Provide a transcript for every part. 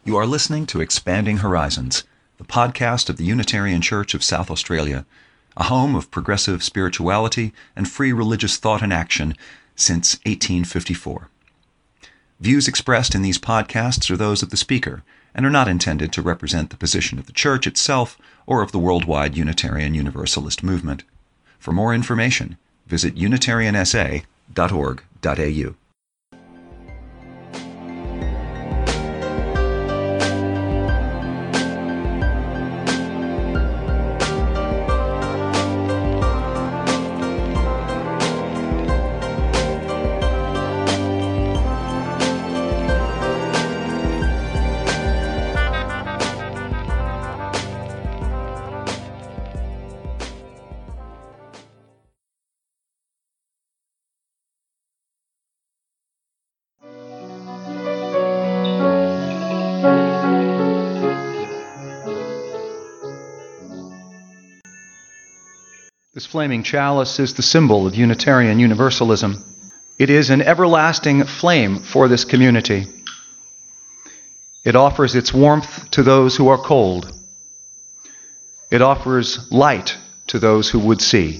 You are listening to Expanding Horizons, the podcast of the Unitarian Church of South Australia, a home of progressive spirituality and free religious thought and action since 1854. Views expressed in these podcasts are those of the speaker and are not intended to represent the position of the Church itself or of the worldwide Unitarian Universalist movement. For more information, visit unitariansa.org.au. This flaming chalice is the symbol of Unitarian Universalism. It is an everlasting flame for this community. It offers its warmth to those who are cold. It offers light to those who would see.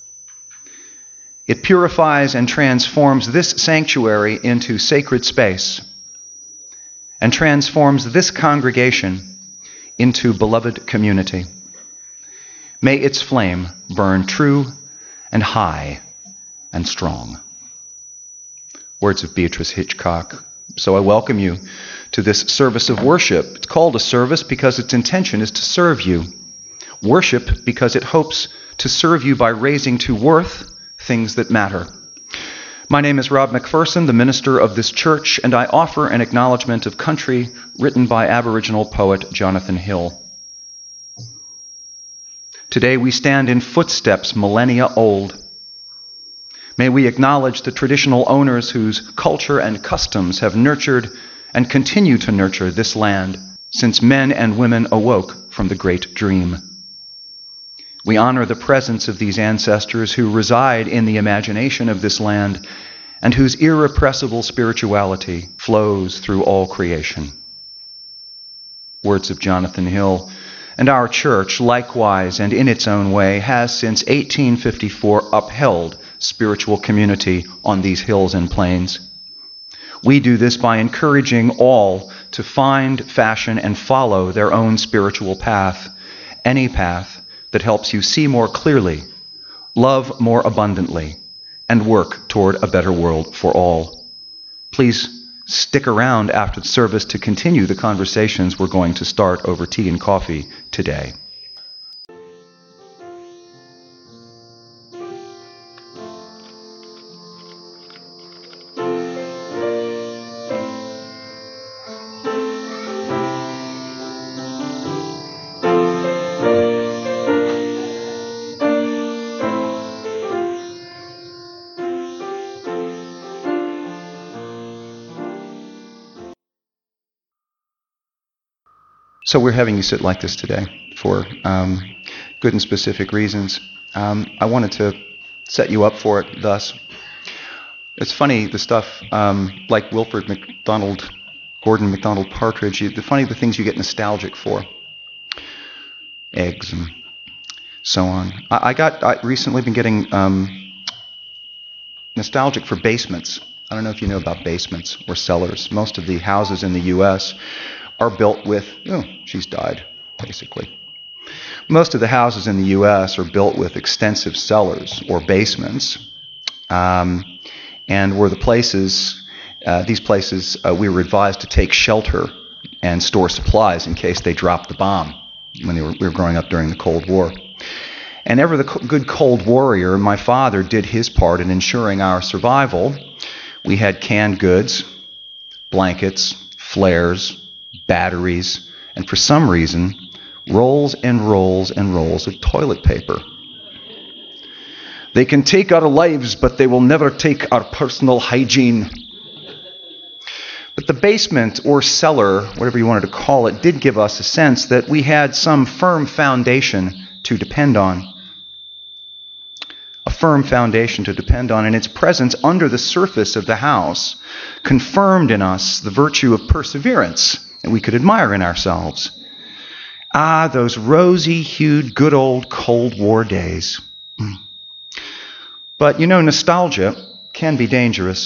It purifies and transforms this sanctuary into sacred space and transforms this congregation into beloved community. May its flame burn true and high and strong. Words of Beatrice Hitchcock. So I welcome you to this service of worship. It's called a service because its intention is to serve you. Worship because it hopes to serve you by raising to worth things that matter. My name is Rob McPherson, the minister of this church, and I offer an acknowledgement of country written by Aboriginal poet Jonathan Hill. Today we stand in footsteps millennia old. May we acknowledge the traditional owners whose culture and customs have nurtured and continue to nurture this land since men and women awoke from the great dream. We honor the presence of these ancestors who reside in the imagination of this land and whose irrepressible spirituality flows through all creation. Words of Jonathan Hill. And our church, likewise and in its own way, has since 1854 upheld spiritual community on these hills and plains. We do this by encouraging all to find, fashion, and follow their own spiritual path, any path that helps you see more clearly, love more abundantly, and work toward a better world for all. Please stick around after the service to continue the conversations we're going to start over tea and coffee today. So we're having you sit like this today for good and specific reasons. I wanted to set you up for it thus. It's funny, the stuff like Wilford MacDonald, Gordon MacDonald Partridge, the things you get nostalgic for. Eggs and so on. I recently been getting nostalgic for basements. I don't know if you know about basements or cellars. Most of the houses in the U.S. are built with, she's died, basically. Most of the houses in the U.S. are built with extensive cellars or basements, and were the places, these places, we were advised to take shelter and store supplies in case they dropped the bomb when we were growing up during the Cold War. And ever the good Cold Warrior, my father did his part in ensuring our survival. We had canned goods, blankets, flares, batteries, and for some reason, rolls and rolls and rolls of toilet paper. They can take our lives, but they will never take our personal hygiene. But the basement or cellar, whatever you wanted to call it, did give us a sense that we had some firm foundation to depend on. A firm foundation to depend on, and its presence under the surface of the house confirmed in us the virtue of perseverance that we could admire in ourselves. Ah, those rosy-hued, good old Cold War days. But nostalgia can be dangerous.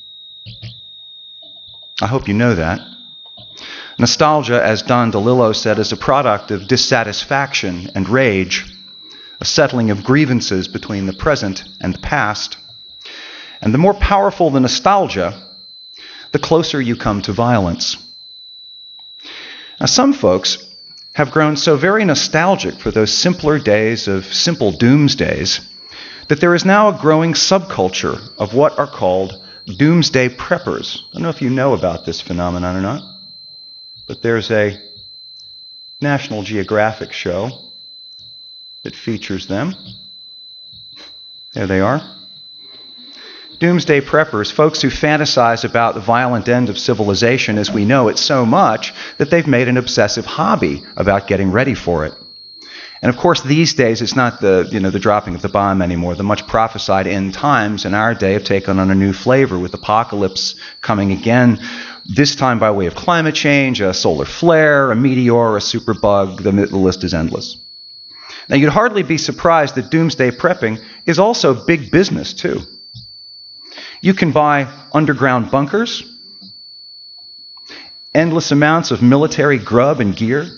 I hope you know that. Nostalgia, as Don DeLillo said, is a product of dissatisfaction and rage, a settling of grievances between the present and the past. And the more powerful the nostalgia, the closer you come to violence. Now, some folks have grown so very nostalgic for those simpler days of simple doomsdays that there is now a growing subculture of what are called doomsday preppers. I don't know if you know about this phenomenon or not, but there's a National Geographic show that features them. There they are. Doomsday preppers, folks who fantasize about the violent end of civilization as we know it so much that they've made an obsessive hobby about getting ready for it. And of course, these days, it's not the dropping of the bomb anymore. The much prophesied end times in our day have taken on a new flavor, with apocalypse coming again, this time by way of climate change, a solar flare, a meteor, a superbug. The list is endless. Now, you'd hardly be surprised that doomsday prepping is also big business, too. You can buy underground bunkers, endless amounts of military grub and gear.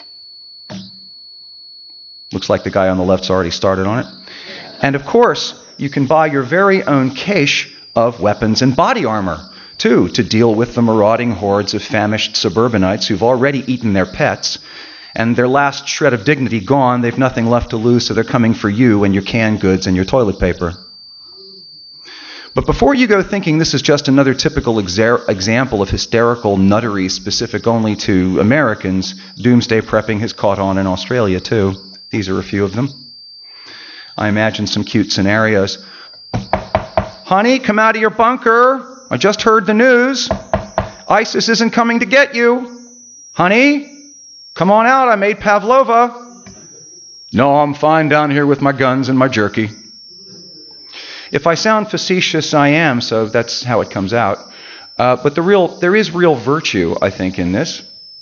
Looks like the guy on the left's already started on it. And of course, you can buy your very own cache of weapons and body armor, too, to deal with the marauding hordes of famished suburbanites who've already eaten their pets, and their last shred of dignity gone. They've nothing left to lose, so they're coming for you and your canned goods and your toilet paper. But before you go thinking this is just another typical example of hysterical nuttery specific only to Americans, doomsday prepping has caught on in Australia too. These are a few of them. I imagine some cute scenarios. Honey, come out of your bunker. I just heard the news. ISIS isn't coming to get you. Honey, come on out. I made pavlova. No, I'm fine down here with my guns and my jerky. If I sound facetious, I am, so that's how it comes out. But there is real virtue, I think, in this.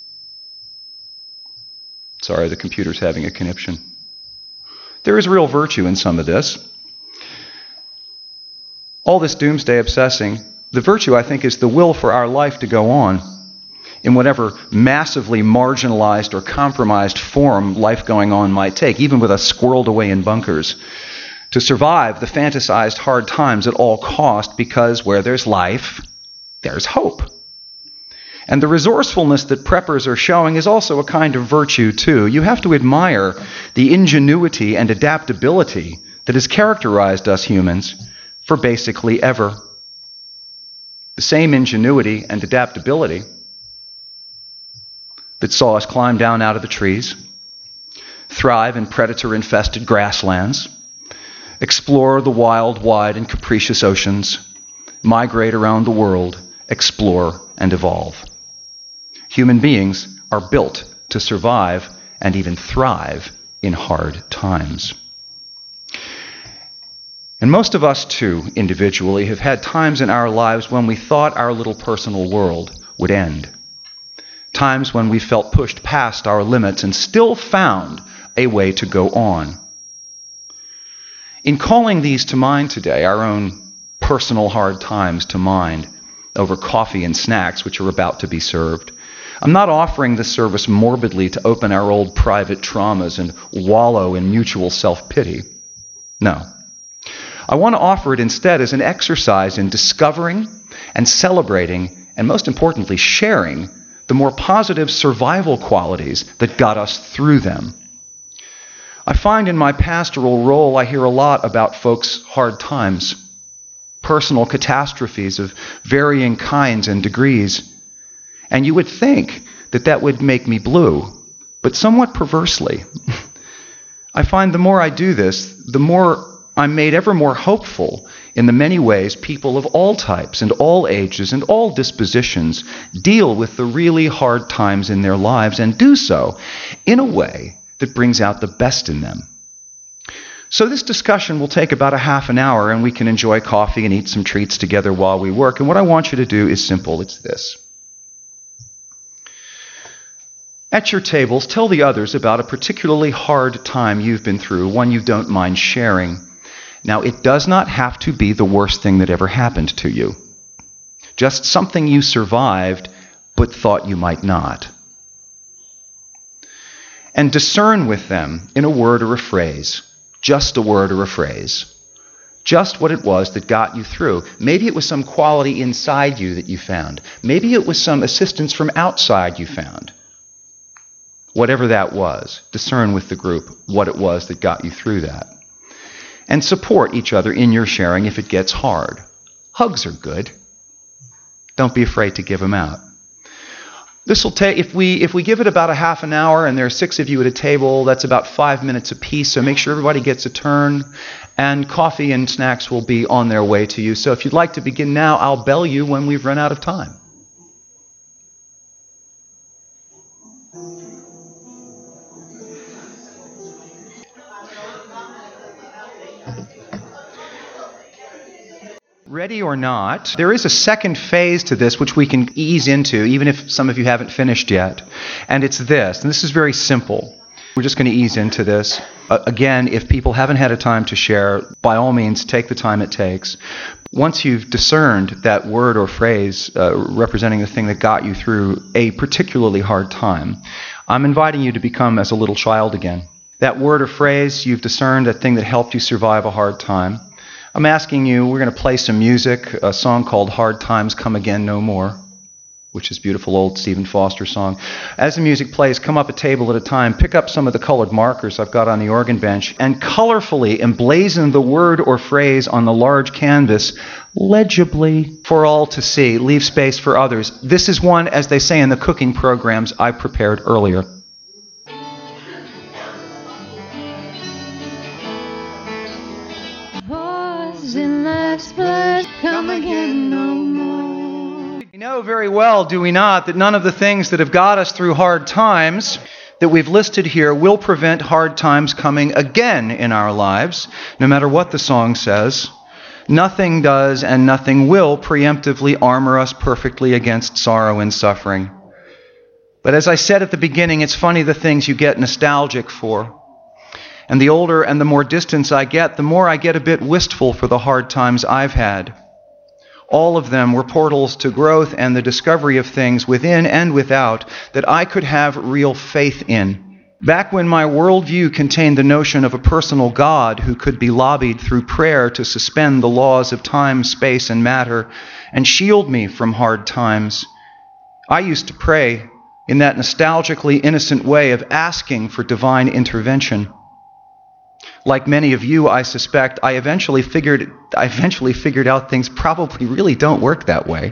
Sorry, the computer's having a conniption. There is real virtue in some of this. All this doomsday obsessing, the virtue, I think, is the will for our life to go on in whatever massively marginalized or compromised form life going on might take, even with us squirreled away in bunkers, to survive the fantasized hard times at all cost, because where there's life, there's hope. And the resourcefulness that preppers are showing is also a kind of virtue, too. You have to admire the ingenuity and adaptability that has characterized us humans for basically ever. The same ingenuity and adaptability that saw us climb down out of the trees, thrive in predator-infested grasslands, explore the wild, wide, and capricious oceans, migrate around the world, explore, and evolve. Human beings are built to survive and even thrive in hard times. And most of us, too, individually, have had times in our lives when we thought our little personal world would end. Times when we felt pushed past our limits and still found a way to go on. In calling these to mind today, our own personal hard times to mind over coffee and snacks which are about to be served, I'm not offering this service morbidly to open our old private traumas and wallow in mutual self-pity. No. I want to offer it instead as an exercise in discovering and celebrating, and most importantly, sharing the more positive survival qualities that got us through them. I find in my pastoral role I hear a lot about folks' hard times, personal catastrophes of varying kinds and degrees. And you would think that that would make me blue, but somewhat perversely. I find the more I do this, the more I'm made ever more hopeful in the many ways people of all types and all ages and all dispositions deal with the really hard times in their lives, and do so in a way that brings out the best in them. So this discussion will take about a half an hour, and we can enjoy coffee and eat some treats together while we work. And what I want you to do is simple. It's this. At your tables, tell the others about a particularly hard time you've been through, one you don't mind sharing. Now, it does not have to be the worst thing that ever happened to you. Just something you survived but thought you might not. And discern with them in a word or a phrase, just a word or a phrase, just what it was that got you through. Maybe it was some quality inside you that you found. Maybe it was some assistance from outside you found. Whatever that was, discern with the group what it was that got you through that. And support each other in your sharing if it gets hard. Hugs are good. Don't be afraid to give them out. This will take, if we give it about a half an hour and there are 6 of you at a table, that's about 5 minutes apiece, so make sure everybody gets a turn, and coffee and snacks will be on their way to you. So if you'd like to begin now, I'll bell you when we've run out of time. Ready or not, there is a second phase to this which we can ease into, even if some of you haven't finished yet. And it's this, and this is very simple. We're just going to ease into this. Again, if people haven't had a time to share, by all means, take the time it takes. Once you've discerned that word or phrase representing the thing that got you through a particularly hard time, I'm inviting you to become as a little child again. That word or phrase you've discerned, that thing that helped you survive a hard time. I'm asking you, we're going to play some music, a song called Hard Times Come Again No More, which is a beautiful old Stephen Foster song. As the music plays, come up a table at a time, pick up some of the colored markers I've got on the organ bench, and colorfully emblazon the word or phrase on the large canvas, legibly for all to see. Leave space for others. This is one, as they say in the cooking programs I prepared earlier. In life's blood, come again no more. We know very well, do we not, that none of the things that have got us through hard times that we've listed here will prevent hard times coming again in our lives, no matter what the song says. Nothing does and nothing will preemptively armor us perfectly against sorrow and suffering. But as I said at the beginning, it's funny the things you get nostalgic for. And the older and the more distance I get, the more I get a bit wistful for the hard times I've had. All of them were portals to growth and the discovery of things within and without that I could have real faith in. Back when my worldview contained the notion of a personal God who could be lobbied through prayer to suspend the laws of time, space, and matter and shield me from hard times, I used to pray in that nostalgically innocent way of asking for divine intervention. Like many of you, I suspect, I eventually figured out things probably really don't work that way.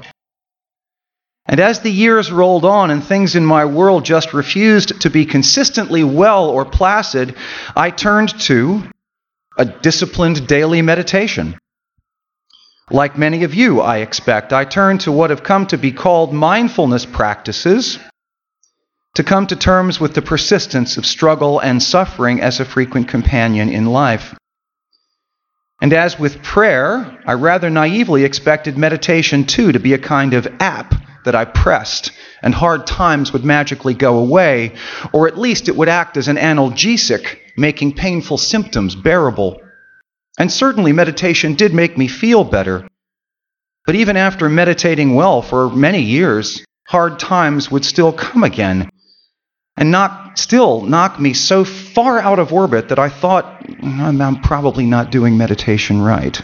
And as the years rolled on and things in my world just refused to be consistently well or placid, I turned to a disciplined daily meditation. Like many of you, I expect, I turned to what have come to be called mindfulness practices, to come to terms with the persistence of struggle and suffering as a frequent companion in life. And as with prayer, I rather naively expected meditation too to be a kind of app that I pressed, and hard times would magically go away, or at least it would act as an analgesic, making painful symptoms bearable. And certainly meditation did make me feel better. But even after meditating well for many years, hard times would still come again, and knock me so far out of orbit that I thought, I'm probably not doing meditation right.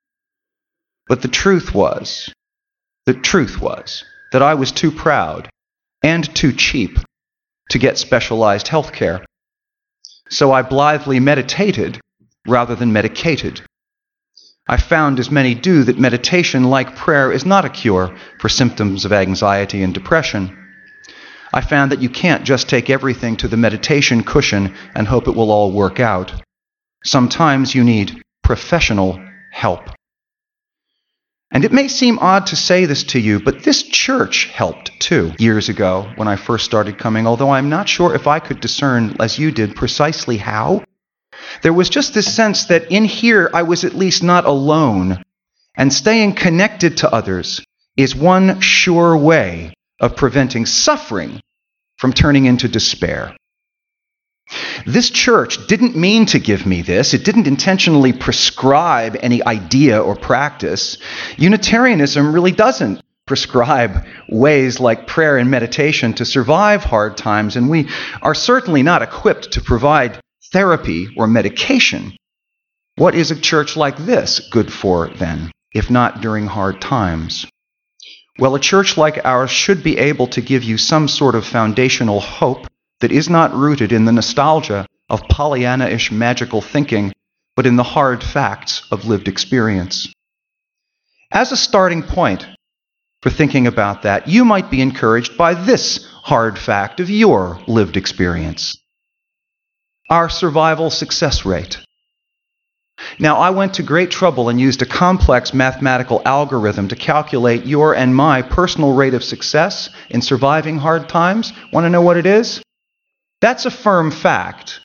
But the truth was that I was too proud and too cheap to get specialized health care. So I blithely meditated rather than medicated. I found, as many do, that meditation, like prayer, is not a cure for symptoms of anxiety and depression. I found that you can't just take everything to the meditation cushion and hope it will all work out. Sometimes you need professional help. And it may seem odd to say this to you, but this church helped too years ago when I first started coming, although I'm not sure if I could discern, as you did, precisely how. There was just this sense that in here I was at least not alone, and staying connected to others is one sure way of preventing suffering from turning into despair. This church didn't mean to give me this. It didn't intentionally prescribe any idea or practice. Unitarianism really doesn't prescribe ways like prayer and meditation to survive hard times, and we are certainly not equipped to provide therapy or medication. What is a church like this good for, then, if not during hard times? Well, a church like ours should be able to give you some sort of foundational hope that is not rooted in the nostalgia of Pollyanna-ish magical thinking, but in the hard facts of lived experience. As a starting point for thinking about that, you might be encouraged by this hard fact of your lived experience: our survival success rate. Now, I went to great trouble and used a complex mathematical algorithm to calculate your and my personal rate of success in surviving hard times. Want to know what it is? That's a firm fact.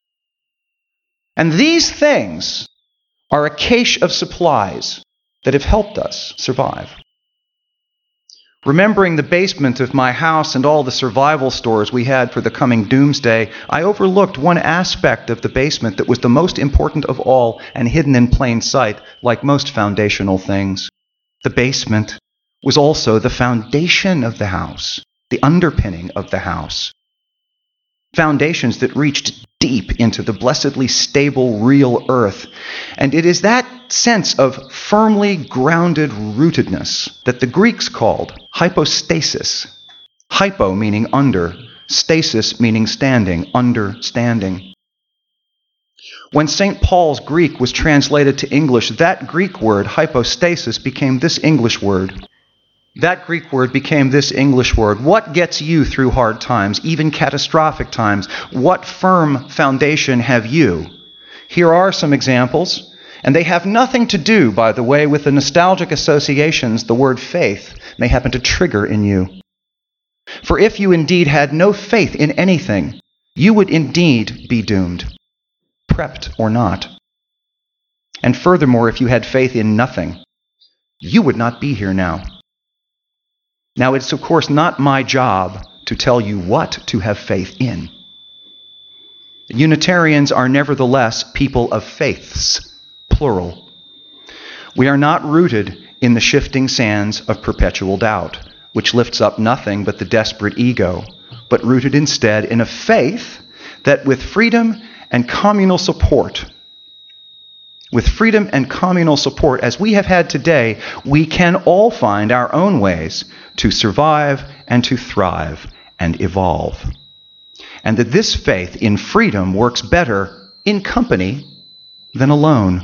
And these things are a cache of supplies that have helped us survive. Remembering the basement of my house and all the survival stores we had for the coming doomsday, I overlooked one aspect of the basement that was the most important of all and hidden in plain sight, like most foundational things. The basement was also the foundation of the house, the underpinning of the house. Foundations that reached deep into the blessedly stable, real earth. And it is that sense of firmly grounded rootedness that the Greeks called hypostasis. Hypo meaning under, stasis meaning standing, understanding. When St. Paul's Greek was translated to English, that Greek word, hypostasis, became this English word. That Greek word became this English word. What gets you through hard times, even catastrophic times? What firm foundation have you? Here are some examples, and they have nothing to do, by the way, with the nostalgic associations the word faith may happen to trigger in you. For if you indeed had no faith in anything, you would indeed be doomed, prepped or not. And furthermore, if you had faith in nothing, you would not be here now. Now, it's of course not my job to tell you what to have faith in. Unitarians are nevertheless people of faiths, plural. We are not rooted in the shifting sands of perpetual doubt, which lifts up nothing but the desperate ego, but rooted instead in a faith that with freedom and communal support, as we have had today, we can all find our own ways to survive and to thrive and evolve. And that this faith in freedom works better in company than alone.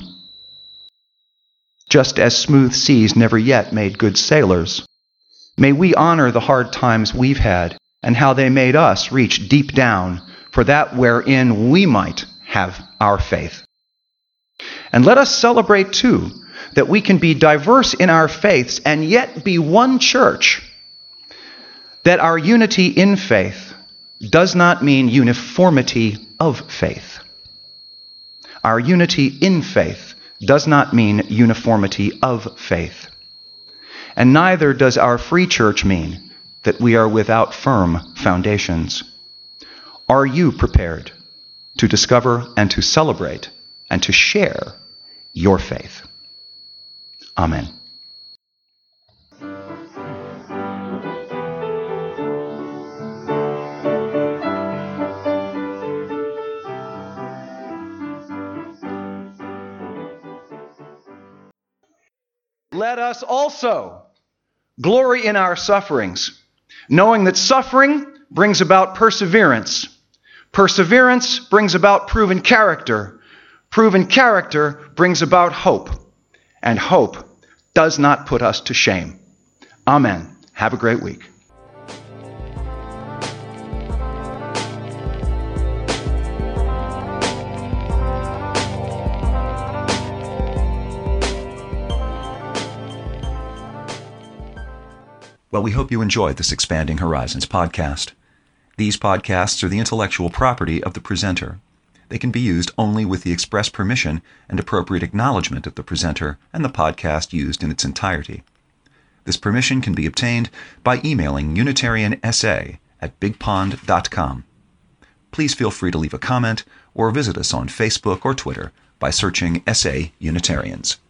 Just as smooth seas never yet made good sailors, may we honor the hard times we've had and how they made us reach deep down for that wherein we might have our faith. And let us celebrate, too, that we can be diverse in our faiths and yet be one church, that our unity in faith does not mean uniformity of faith. Our unity in faith does not mean uniformity of faith. And neither does our free church mean that we are without firm foundations. Are you prepared to discover and to celebrate and to share your faith? Amen. Let us also glory in our sufferings, knowing that suffering brings about perseverance. Perseverance brings about proven character. Proven character brings about hope. And hope does not put us to shame. Amen. Have a great week. Well, we hope you enjoyed this Expanding Horizons podcast. These podcasts are the intellectual property of the presenter. They can be used only with the express permission and appropriate acknowledgement of the presenter and the podcast used in its entirety. This permission can be obtained by emailing UnitarianSA bigpond.com. Please feel free to leave a comment or visit us on Facebook or Twitter by searching SA Unitarians.